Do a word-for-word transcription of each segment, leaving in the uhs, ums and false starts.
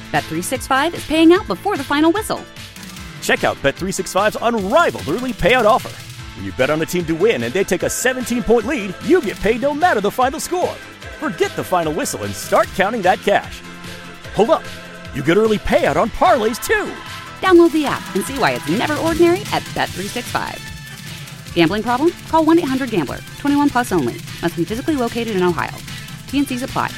Bet three sixty-five is paying out before the final whistle. Check out Bet three sixty-five's unrivaled early payout offer. When you bet on a team to win and they take a seventeen-point lead, you get paid no matter the final score. Forget the final whistle and start counting that cash. Hold up. You get early payout on parlays, too. Download the app and see why it's never ordinary at Bet three sixty-five. Gambling problem? Call one eight hundred gambler. twenty-one plus only. Must be physically located in Ohio. T and C's apply.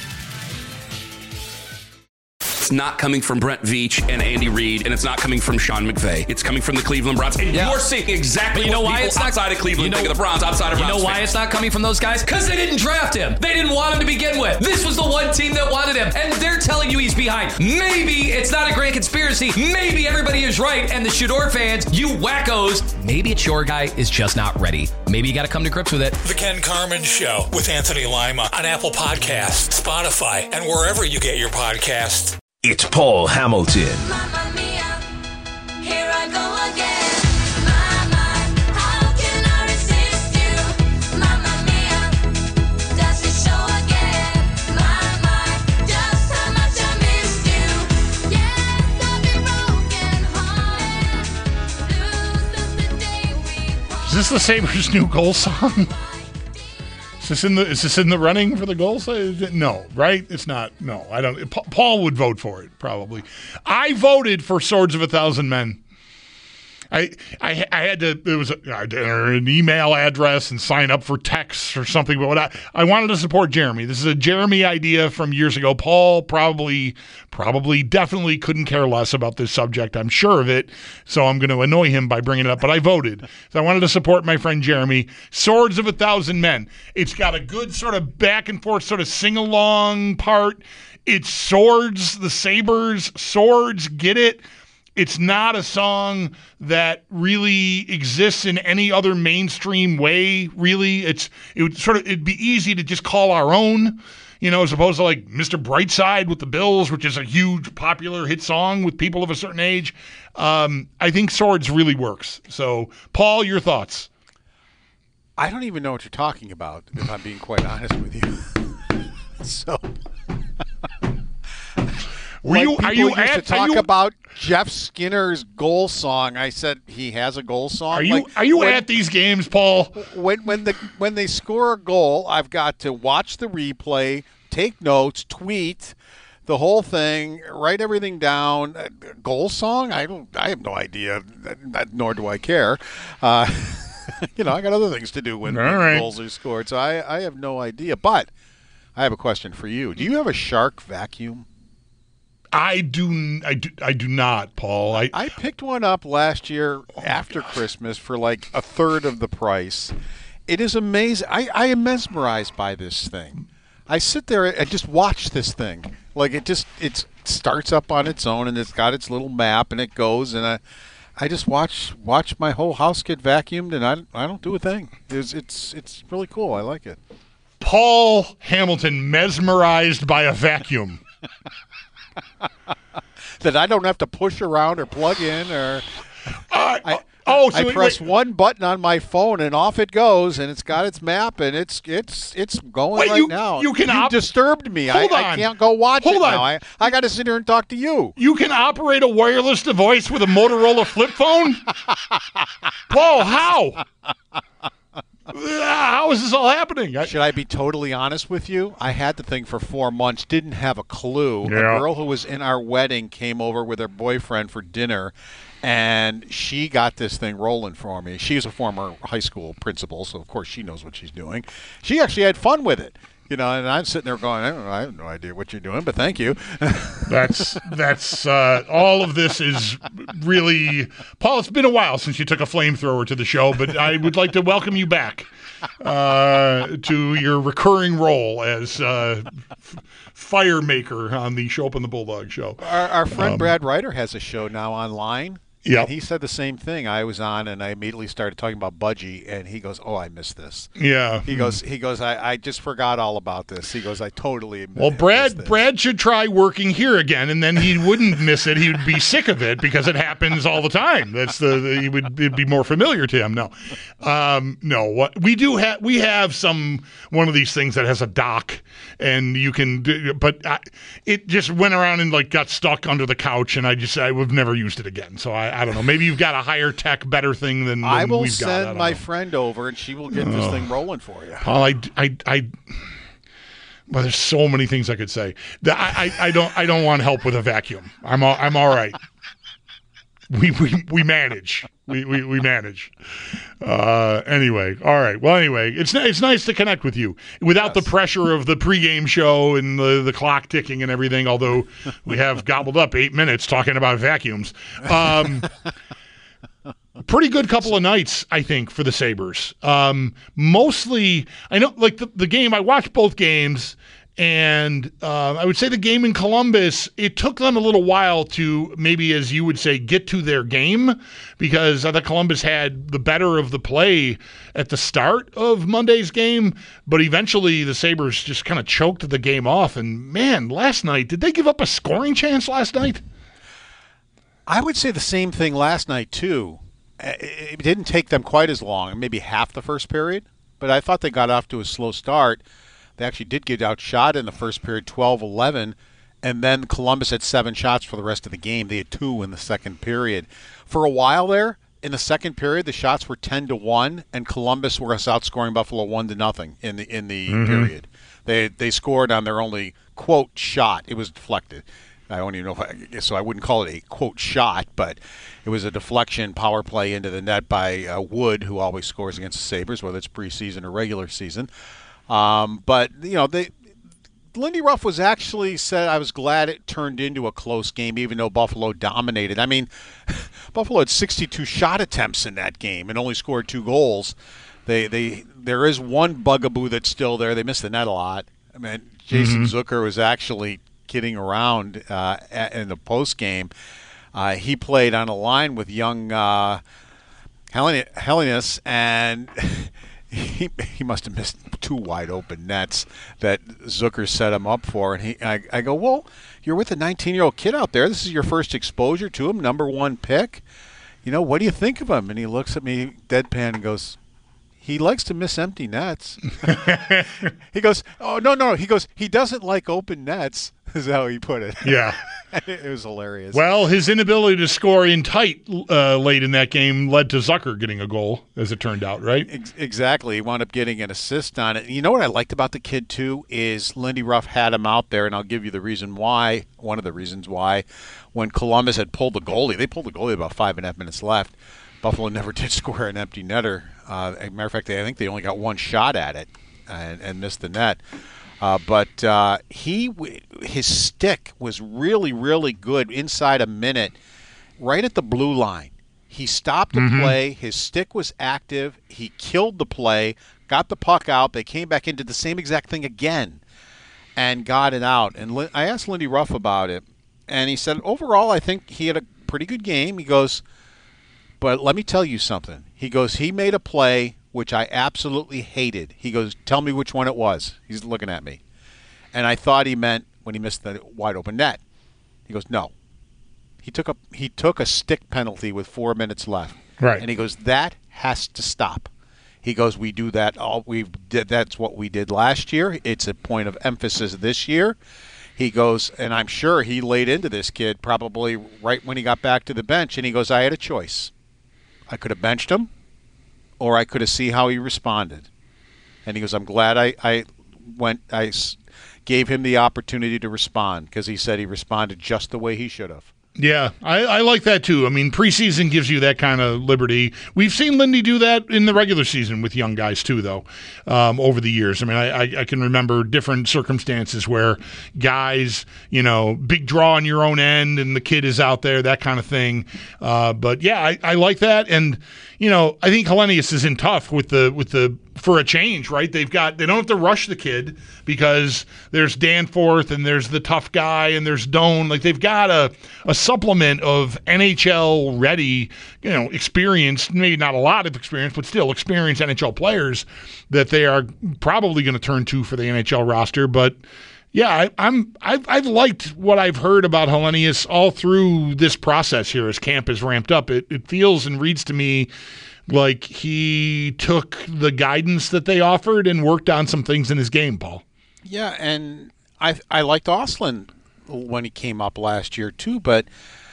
It's not coming from Brent Veach and Andy Reid, and it's not coming from Sean McVay. It's coming from the Cleveland Browns. And yeah. you're seeing exactly but you know what why people it's not, outside of Cleveland you know, think of the Browns, outside of You Browns know why fans. it's not coming from those guys? Because they didn't draft him. They didn't want him to begin with. This was the one team that wanted him, and they're telling you he's behind. Maybe it's not a grand conspiracy. Maybe everybody is right, and the Shador fans, you wackos, maybe it's your guy is just not ready. Maybe you got to come to grips with it. The Ken Carman Show with Anthony Lima on Apple Podcasts, Spotify, and wherever you get your podcasts. It's Paul Hamilton. Mamma mia, here I go again. Mama, how can I resist you? Mamma mia, does it show again? Mama, just how much I missed you. Yes, I've been broken hearted. Lose, lose the day we part. Is this the Sabres' new goal song? Is this in the is this in the running for the goals? No, right? It's not. No, I don't. Paul would vote for it, probably. I voted for Swords of a Thousand Men. I I, I had to. It was a, an email address and sign up for texts or something. But what I, I wanted to support Jeremy. This is a Jeremy idea from years ago. Paul probably, probably, definitely couldn't care less about this subject. I'm sure of it. So I'm going to annoy him by bringing it up. But I voted. So I wanted to support my friend Jeremy. Swords of a Thousand Men. It's got a good sort of back and forth sort of sing along part. It's swords, the sabers, swords. Get it? It's not a song that really exists in any other mainstream way, really. It's it would sort of it'd be easy to just call our own, you know, as opposed to like Mister Brightside with the Bills, which is a huge popular hit song with people of a certain age. Um, I think Swords really works. So, Paul, your thoughts? I don't even know what you're talking about, if I'm being quite honest with you. so... Were like you, are you used at, to talk you, about Jeff Skinner's goal song? I said he has a goal song. Are you like, are you when, at these games, Paul? When when the when they score a goal, I've got to watch the replay, take notes, tweet the whole thing, write everything down. Uh, goal song? I don't. I have no idea. Nor do I care. Uh, you know, I got other things to do when, when right. goals are scored. So I, I have no idea. But I have a question for you. Do you have a Shark vacuum? I do, I do, I do not, Paul. I, I picked one up last year oh after Christmas for like a third of the price. It is amazing. I, I am mesmerized by this thing. I sit there and just watch this thing. Like it just it starts up on its own and it's got its little map and it goes and I, I just watch watch my whole house get vacuumed and I, I don't do a thing. It's it's it's really cool. I like it. Paul Hamilton mesmerized by a vacuum. That I don't have to push around or plug in or uh, I, oh, so I wait, press wait. one button on my phone and off it goes and it's got its map and it's it's it's going wait, right you, now. You can you op- disturbed me. Hold I, on. I can't go watch Hold it on. now. I I got to sit here and talk to you. You can operate a wireless device with a Motorola flip phone? Paul, how? How is this all happening? I, Should I be totally honest with you? I had the thing for four months, didn't have a clue. Yeah. A girl who was in our wedding came over with her boyfriend for dinner, and she got this thing rolling for me. She's a former high school principal, so of course she knows what she's doing. She actually had fun with it. You know, and I'm sitting there going, I don't know, I have no idea what you're doing, but thank you. That's that's uh, all of this is really Paul. It's been a while since you took a flamethrower to the show, but I would like to welcome you back uh, to your recurring role as uh, f- fire maker on the Show Up on the Bulldog show. Our, our friend Um, Brad Ryder has a show now online. Yeah. And he said the same thing. I was on, and I immediately started talking about Budgie, and he goes, "Oh, I missed this." Yeah. He goes, "He goes, I, I just forgot all about this." He goes, "I totally." Well, missed Brad this." Brad should try working here again, and then he wouldn't miss it. He would be sick of it because it happens all the time. That's the, the he would it'd be more familiar to him. No, um, no. What we do have we have some one of these things that has a dock, and you can. Do, but I, it just went around and like got stuck under the couch, and I just I would never used it again. So I. I don't know. Maybe you've got a higher tech, better thing than, than I will we've got. I send don't my know. friend over, and she will get this thing rolling for you. Paul, I, I, I, well, there's so many things I could say. The- I, I, I don't, I don't want help with a vacuum. I'm, all, I'm all right. We, we, we manage. We, we, we manage. Uh, anyway, all right. Well, anyway, it's it's nice to connect with you without Yes. the pressure of the pregame show and the, the clock ticking and everything. Although we have gobbled up eight minutes talking about vacuums. Um, pretty good couple of nights, I think, for the Sabres. Um, mostly, I know, like the, the game. I watched both games. And uh, I would say the game in Columbus, it took them a little while to maybe, as you would say, get to their game because I thought Columbus had the better of the play at the start of Monday's game. But eventually the Sabres just kind of choked the game off. And, man, last night, did they give up a scoring chance last night? I would say the same thing last night, too. It didn't take them quite as long, maybe half the first period, but I thought they got off to a slow start. They actually did get outshot in the first period, twelve eleven, and then Columbus had seven shots for the rest of the game. They had two in the second period. For a while there, in the second period, the shots were ten to one, and Columbus were outscoring Buffalo one to nothing in the in the Mm-hmm. period. They they scored on their only quote shot. It was deflected. I don't even know if I, so I wouldn't call it a quote shot, but it was a deflection power play into the net by uh, Wood, who always scores against the Sabres, whether it's preseason or regular season. Um, but, you know, they Lindy Ruff was actually said, I was glad it turned into a close game, even though Buffalo dominated. I mean, Buffalo had sixty-two shot attempts in that game and only scored two goals. They, they, there is one bugaboo that's still there. They missed the net a lot. I mean, Jason Mm-hmm. Zucker was actually kidding around uh, in the post game. Uh, he played on a line with young uh, Helenius, and he he must have missed two wide open nets that Zucker set him up for. And he, I, I go, well, you're with a nineteen-year-old kid out there. This is your first exposure to him, number one pick. You know, what do you think of him? And he looks at me deadpan and goes, he likes to miss empty nets. He goes, oh, no, no. He goes, he doesn't like open nets, is how he put it. Yeah. It was hilarious. Well, his inability to score in tight uh, late in that game led to Zucker getting a goal, as it turned out, right? Ex- exactly. He wound up getting an assist on it. You know what I liked about the kid, too, is Lindy Ruff had him out there, and I'll give you the reason why, one of the reasons why, when Columbus had pulled the goalie. They pulled the goalie about five and a half minutes left. Buffalo never did score an empty netter. Uh, as a matter of fact, I think they only got one shot at it and, and missed the net. Uh, but uh, he, his stick was really, really good inside a minute, right at the blue line. He stopped the Mm-hmm. play. His stick was active. He killed the play, got the puck out. They came back and did the same exact thing again and got it out. And Lin- I asked Lindy Ruff about it, and he said, overall, I think he had a pretty good game. He goes, but let me tell you something. He goes, he made a play which I absolutely hated. He goes, tell me which one it was. He's looking at me. And I thought he meant when he missed the wide open net. He goes, no. He took a he took a stick penalty with four minutes left. Right. And he goes, that has to stop. He goes, we do that all we did that's what we did last year. It's a point of emphasis this year. He goes, and I'm sure he laid into this kid probably right when he got back to the bench, and he goes, I had a choice. I could have benched him, or I could have seen how he responded. And he goes, I'm glad I, I went, I s- gave him the opportunity to respond, because he said he responded just the way he should have. Yeah, I, I like that too. I mean, preseason gives you that kind of liberty. We've seen Lindy do that in the regular season with young guys too, though, um, over the years. I mean, I, I, I can remember different circumstances where guys, you know, big draw on your own end and the kid is out there, that kind of thing. Uh, but yeah, I, I like that. And, you know, I think Hellenius is in tough with the with the for a change, right? They've got they don't have to rush the kid because there's Danforth and there's the tough guy and there's Doan. Like they've got a a supplement of N H L ready, you know, experienced, maybe not a lot of experience, but still experienced N H L players that they are probably going to turn to for the N H L roster. But yeah, I, I'm I've, I've liked what I've heard about Hellenius all through this process here as camp is ramped up. It it feels and reads to me like he took the guidance that they offered and worked on some things in his game, Paul. Yeah, and I I liked Ostlund when he came up last year too, but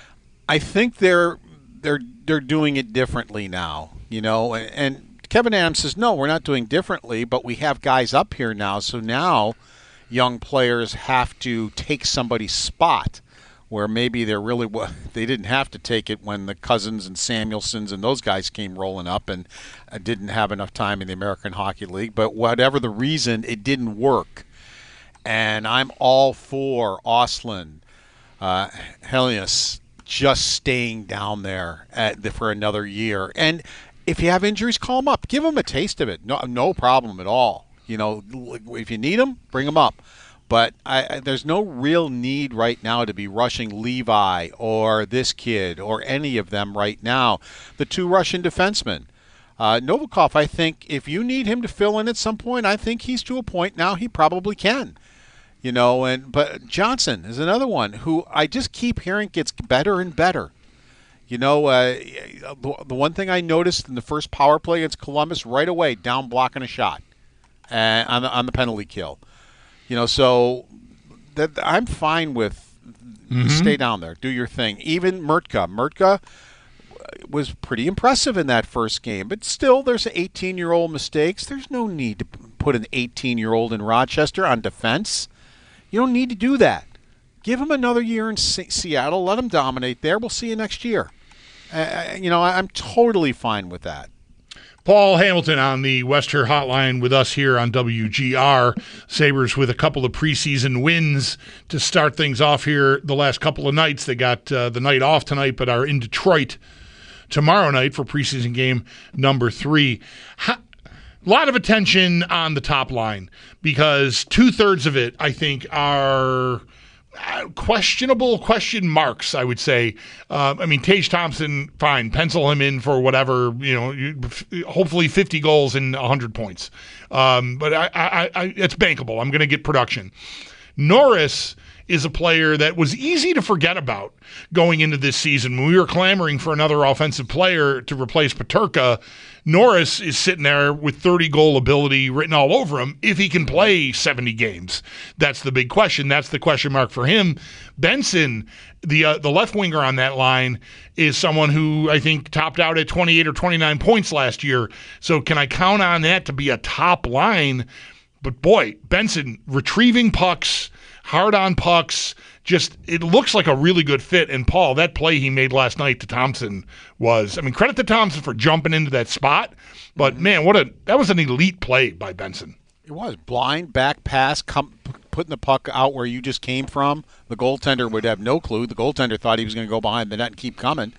I think they're they're they're doing it differently now, you know. And, and Kevin Adams says, no, we're not doing differently, but we have guys up here now, so now young players have to take somebody's spot where maybe they're really they didn't have to take it when the Cousins and Samuelsons and those guys came rolling up and uh, didn't have enough time in the American Hockey League. But whatever the reason, it didn't work. And I'm all for Ostlund, uh, Hellenius just staying down there at the, for another year. And if you have injuries, call them up. Give them a taste of it. No, no problem at all. You know, if you need them, bring them up. But I, I, there's no real need right now to be rushing Levi or this kid or any of them right now. The two Russian defensemen. Uh, Novikov, I think if you need him to fill in at some point, I think he's to a point now he probably can. You know, and but Johnson is another one who I just keep hearing gets better and better. You know, uh, the, the one thing I noticed in the first power play against Columbus, right away, down blocking a shot uh, on the on the penalty kill. You know, so that I'm fine with mm-hmm. stay down there, do your thing. Even Murtka. Murtka was pretty impressive in that first game, but still there's eighteen-year-old mistakes. There's no need to put an eighteen-year-old in Rochester on defense. You don't need to do that. Give him another year in C- Seattle. Let him dominate there. We'll see you next year. Uh, you know, I'm totally fine with that. Paul Hamilton on the Wester Hotline with us here on W G R. Sabres with a couple of preseason wins to start things off here the last couple of nights. They got uh, the night off tonight, but are in Detroit tomorrow night for preseason game number three. A lot of attention on the top line because two-thirds of it, I think, are questionable question marks, I would say. Uh, I mean, Tage Thompson, fine. Pencil him in for whatever, you know, hopefully fifty goals and one hundred points. Um, but I, I, I, it's bankable. I'm going to get production. Norris is a player that was easy to forget about going into this season. When we were clamoring for another offensive player to replace Peterka, Norris is sitting there with thirty-goal ability written all over him if he can play seventy games. That's the big question. That's the question mark for him. Benson, the uh, the left winger on that line, is someone who I think topped out at twenty-eight or twenty-nine points last year. So can I count on that to be a top line? But boy, Benson retrieving pucks, hard on pucks, just it looks like a really good fit. And Paul, that play he made last night to Thompson was, I mean, credit to Thompson for jumping into that spot. But man, what a that was an elite play by Benson. It was blind back pass, come, putting the puck out where you just came from. The goaltender would have no clue. The goaltender thought he was going to go behind the net and keep coming.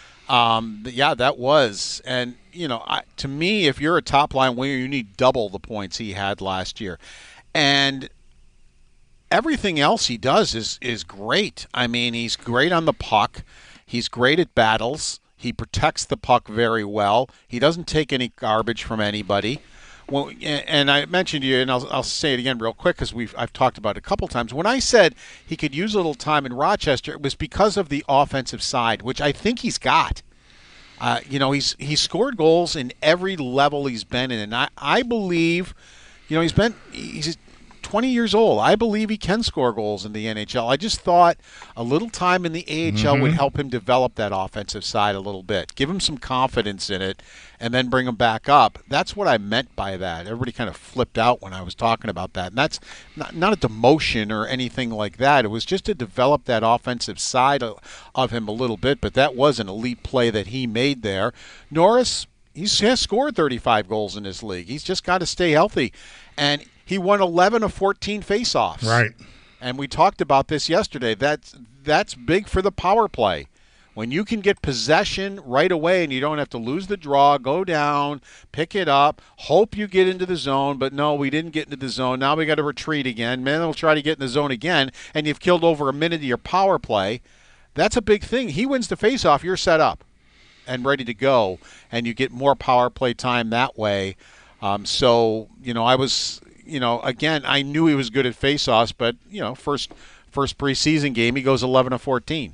Um, yeah, that was, and you know, I, to me, if you're a top line winger, you need double the points he had last year, and everything else he does is is great. I mean, he's great on the puck. He's great at battles. He protects the puck very well. He doesn't take any garbage from anybody. Well, and I mentioned to you, and I'll, I'll say it again real quick because we've I've talked about it a couple times. When I said he could use a little time in Rochester, it was because of the offensive side, which I think he's got. Uh, you know, he's he's scored goals in every level he's been in, and I, I believe, you know, he's been he's twenty years old. I believe he can score goals in the N H L. I just thought a little time in the A H L mm-hmm. would help him develop that offensive side a little bit, give him some confidence in it, and then bring him back up. That's what I meant by that. Everybody kind of flipped out when I was talking about that. And that's not, not a demotion or anything like that. It was just to develop that offensive side of, of him a little bit, but that was an elite play that he made there. Norris, he has scored thirty-five goals in this league. He's just got to stay healthy. And he won eleven of fourteen faceoffs. Right. And we talked about this yesterday. That's, that's big for the power play. When you can get possession right away and you don't have to lose the draw, go down, pick it up, hope you get into the zone, but no, we didn't get into the zone. Now we got to retreat again. Then we'll try to get in the zone again, and you've killed over a minute of your power play. That's a big thing. He wins the faceoff, you're set up and ready to go, and you get more power play time that way. Um, so, you know, I was, you know, again, I knew he was good at faceoffs, but, you know, first first preseason game, he goes eleven of fourteen.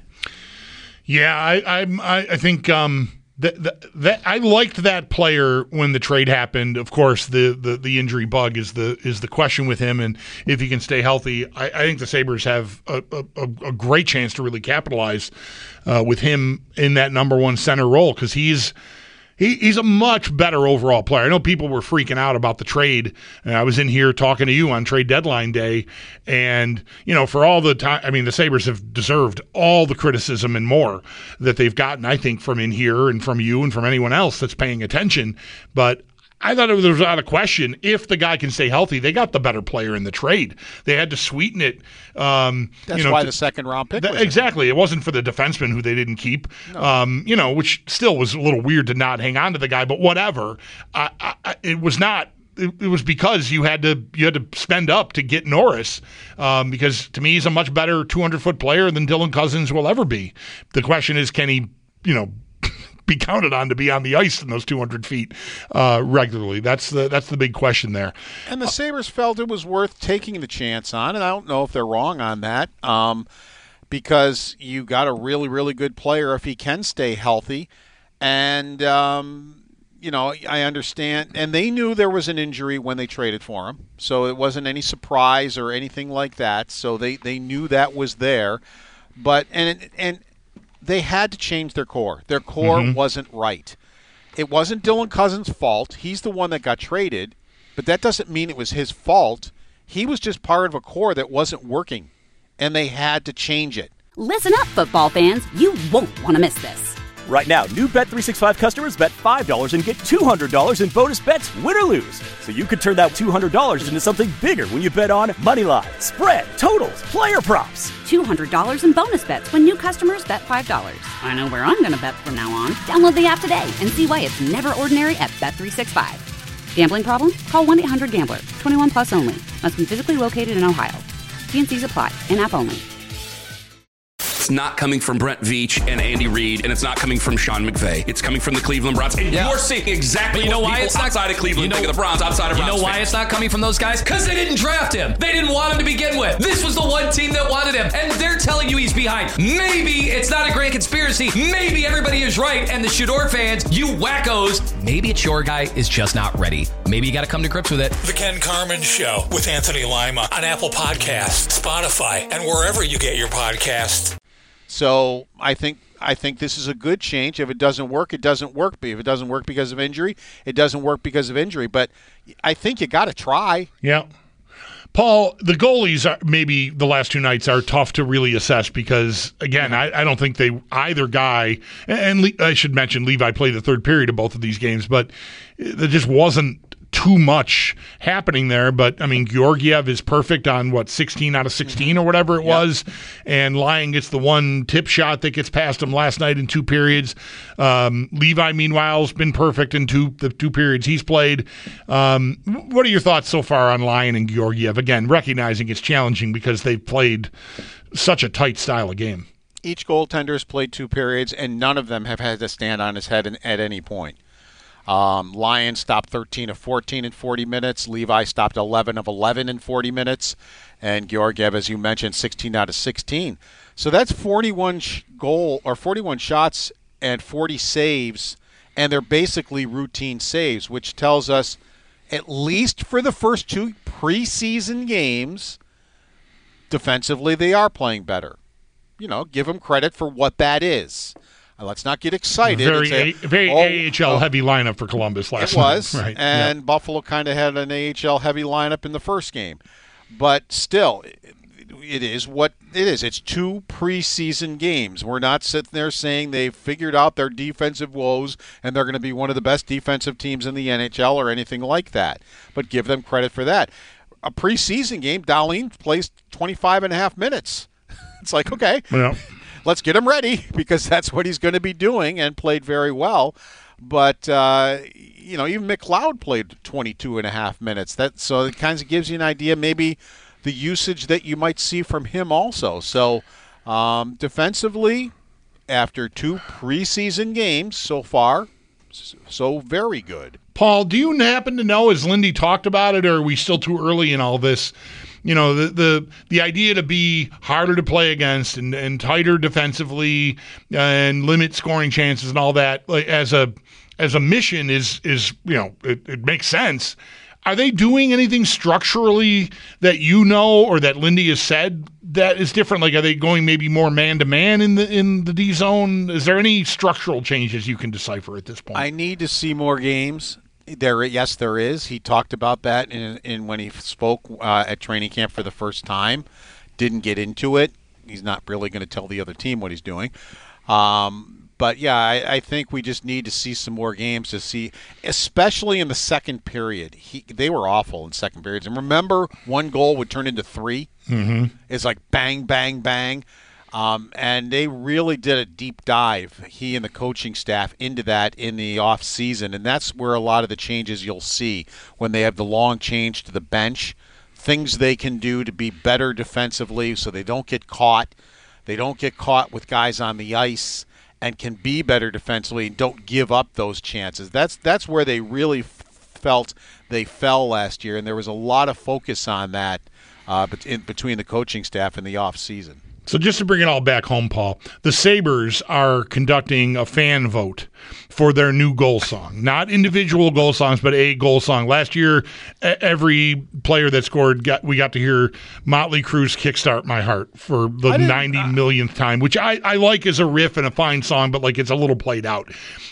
Yeah, I I, I think um, that, that, that I liked that player when the trade happened. Of course, the, the, the injury bug is the is the question with him, and if he can stay healthy, I, I think the Sabres have a, a, a great chance to really capitalize uh, with him in that number one center role, because he's He, he's a much better overall player. I know people were freaking out about the trade. And I was in here talking to you on trade deadline day, and, you know, for all the time, I mean, the Sabres have deserved all the criticism and more that they've gotten, I think, from in here and from you and from anyone else that's paying attention. But I thought it was out of question. If the guy can stay healthy, they got the better player in the trade. They had to sweeten it. Um, That's you know, why to, the second round pick. Th- was exactly. It wasn't for the defenseman who they didn't keep. No. Um, you know, which still was a little weird to not hang on to the guy. But whatever. I, I, it was not. It, it was because you had to you had to spend up to get Norris. Um, because to me, he's a much better two hundred foot player than Dylan Cousins will ever be. The question is, can he, you know, be counted on to be on the ice in those two hundred feet uh, regularly? That's the that's the big question there. And the Sabres felt it was worth taking the chance on, and I don't know if they're wrong on that, um, because you got a really, really good player if he can stay healthy. And, um, you know, I understand. And they knew there was an injury when they traded for him, so it wasn't any surprise or anything like that. So they, they knew that was there. But, and and they had to change their core. Their core mm-hmm. wasn't right. It wasn't Dylan Cousins' fault. He's the one that got traded, but that doesn't mean it was his fault. He was just part of a core that wasn't working, and they had to change it. Listen up, football fans. You won't want to miss this. Right now, new Bet three sixty-five customers bet five dollars and get two hundred dollars in bonus bets, win or lose. So you could turn that two hundred dollars into something bigger when you bet on moneyline, spread, totals, player props. two hundred dollars in bonus bets when new customers bet five dollars. I know where I'm going to bet from now on. Download the app today and see why it's never ordinary at Bet three sixty-five. Gambling problem? Call one eight hundred gambler. twenty-one plus only. Must be physically located in Ohio. T and C's apply. In-app only. It's not coming from Brent Veach and Andy Reid, and it's not coming from Sean McVay. It's coming from the Cleveland Browns. And Yeah. you're seeing exactly But you know what why people it's not- outside of Cleveland you know- think of the Browns, outside of You Browns know why fans. it's not coming from those guys? Because they didn't draft him. They didn't want him to begin with. This was the one team that wanted him, and they're telling you he's behind. Maybe it's not a grand conspiracy. Maybe everybody is right, and the Shador fans, you wackos, maybe it's your guy is just not ready. Maybe you got to come to grips with it. The Ken Carmen Show with Anthony Lima on Apple Podcasts, Spotify, and wherever you get your podcasts. So I think I think this is a good change. If it doesn't work, it doesn't work. If it doesn't work because of injury, it doesn't work because of injury. But I think you got to try. Yeah. Paul, the goalies are maybe the last two nights are tough to really assess because, again, I, I don't think they either guy, and Le, I should mention Levi played the third period of both of these games, but there just wasn't too much happening there. But, I mean, Georgiev is perfect on, what, sixteen out of sixteen or whatever it Yep. was, and Lyon gets the one tip shot that gets past him last night in two periods. Um, Levi, meanwhile, has been perfect in two the two periods he's played. Um, what are your thoughts so far on Lyon and Georgiev? Again, recognizing it's challenging because they've played such a tight style of game. Each goaltender has played two periods, and none of them have had to stand on his head in, at any point. Um, Lyon stopped thirteen of fourteen in forty minutes. Levi stopped eleven of eleven in forty minutes. And Georgiev, as you mentioned, sixteen out of sixteen. So that's forty-one sh- goal or forty-one shots and forty saves, and they're basically routine saves, which tells us, at least for the first two preseason games, defensively they are playing better. You know, give them credit for what that is. Uh, let's not get excited. Very, It's a, very oh, A H L oh, heavy lineup for Columbus last It was, night. Right. and yeah. Buffalo kind of had an A H L heavy lineup in the first game. But still, it, it is what it is. It's two preseason games. We're not sitting there saying they've figured out their defensive woes and they're going to be one of the best defensive teams in the N H L or anything like that. But give them credit for that. A preseason game, Dahlin plays twenty-five and a half minutes. It's like, okay. Yeah. let's get him ready because that's what he's going to be doing and played very well. But, uh, you know, even McLeod played twenty-two and a half minutes. That, so it kind of gives you an idea maybe the usage that you might see from him also. So um, defensively, after two preseason games so far, so very good. Paul, do you happen to know, has Lindy talked about it, or are we still too early in all this? You know, the the, the idea to be harder to play against and, and tighter defensively and limit scoring chances and all that, like, as a as a mission is, is you know, it, it makes sense. Are they doing anything structurally that you know or that Lindy has said that is different? Like, are they going maybe more man-to-man in the in the D zone? Is there any structural changes you can decipher at this point? I need to see more games. There, yes, there is. He talked about that in, in when he spoke uh, at training camp for the first time. Didn't get into it. He's not really going to tell the other team what he's doing. Um, but, yeah, I, I think we just need to see some more games to see, especially in the second period. He, they were awful in second periods. And remember, one goal would turn into three? Mm-hmm. It's like bang, bang, bang. Um, and they really did a deep dive, he and the coaching staff, into that in the off season. And that's where a lot of the changes you'll see when they have the long change to the bench, things they can do to be better defensively so they don't get caught. They don't get caught with guys on the ice and can be better defensively and don't give up those chances. That's, that's where they really f- felt they fell last year. And there was a lot of focus on that uh, bet- in, between the coaching staff in the off season. So just to bring it all back home, Paul, the Sabres are conducting a fan vote for their new goal song. Not individual goal songs, but a goal song. Last year, every player that scored, got, we got to hear Motley Crue's Kickstart My Heart for the ninety millionth time, which I, I like as a riff and a fine song, but like it's a little played out.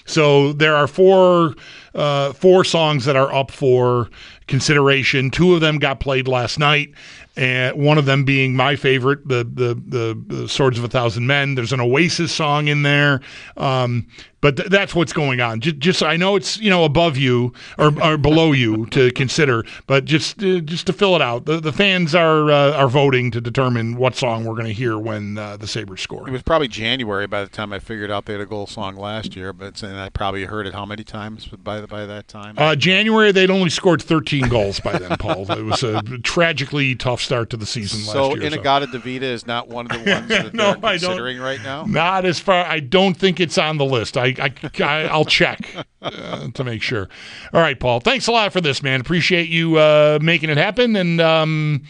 So there are four uh, four songs that are up for consideration. Two of them got played last night. And one of them being my favorite, the, the the the Swords of a Thousand Men. There's an Oasis song in there, um, but th- that's what's going on. Just, just I know it's you know above you or, or below you to consider, but just uh, just to fill it out, the the fans are uh, are voting to determine what song we're going to hear when uh, the Sabres score. It was probably January by the time I figured out they had a goal song last year, but and I probably heard it how many times by by that time? Uh, January they'd only scored thirteen goals by then, Paul. It was a tragically tough start to the season so last year. So Inagata Davida is not one of the ones that no, they're considering right now? Not as far. I don't think it's on the list. I, I, I, I'll check uh, to make sure. All right, Paul. Thanks a lot for this, man. Appreciate you uh, making it happen. And um,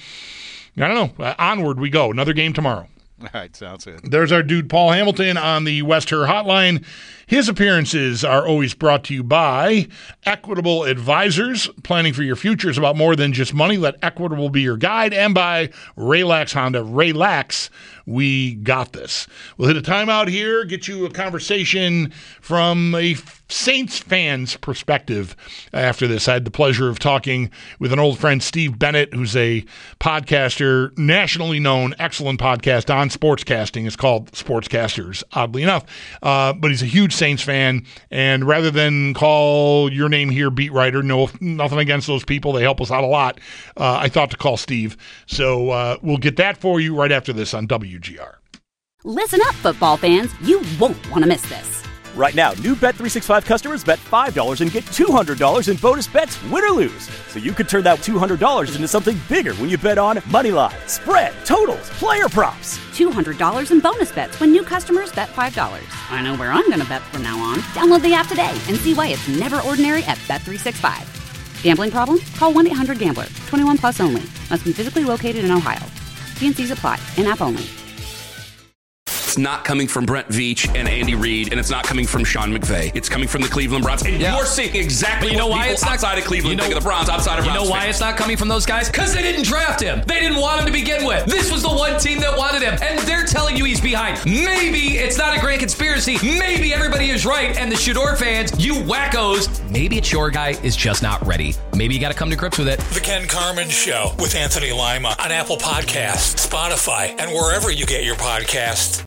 I don't know. Uh, onward we go. Another game tomorrow. All right, sounds good. There's our dude Paul Hamilton on the West Her Hotline. His appearances are always brought to you by Equitable Advisors. Planning for your future is about more than just money. Let Equitable be your guide. And by Relax Honda. Relax, we got this. We'll hit a timeout here, get you a conversation from a Saints fan's perspective after this. I had the pleasure of talking with an old friend, Steve Bennett, who's a podcaster, nationally known, excellent podcast on sportscasting. It's called Sportscasters, oddly enough. Uh, but he's a huge Saints fan, and rather than call your name here beat writer, no, nothing against those people. They help us out a lot. Uh, I thought to call Steve. So uh, we'll get that for you right after this on W G R. Listen up, football fans. You won't want to miss this. Right now, new Bet three sixty-five customers bet five dollars and get two hundred dollars in bonus bets, win or lose. So you could turn that two hundred dollars into something bigger when you bet on moneyline, spread, totals, player props. two hundred dollars in bonus bets when new customers bet five dollars. I know where I'm going to bet from now on. Download the app today and see why it's never ordinary at Bet three sixty-five. Gambling problem? Call one eight hundred gambler. twenty-one plus only. Must be physically located in Ohio. T and C's apply. In-app only. It's not coming from Brent Veach and Andy Reid, and it's not coming from Sean McVay. It's coming from the Cleveland Browns. And Yeah. you're seeing exactly But you know what why people it's not- outside of Cleveland you know- think of the Browns, outside of You Browns know why fans. it's not coming from those guys? Because they didn't draft him. They didn't want him to begin with. This was the one team that wanted him, and they're telling you he's behind. Maybe it's not a grand conspiracy. Maybe everybody is right, and the Shador fans, you wackos, maybe it's your guy is just not ready. Maybe you got to come to grips with it. The Ken Carmen Show with Anthony Lima on Apple Podcasts, Spotify, and wherever you get your podcasts.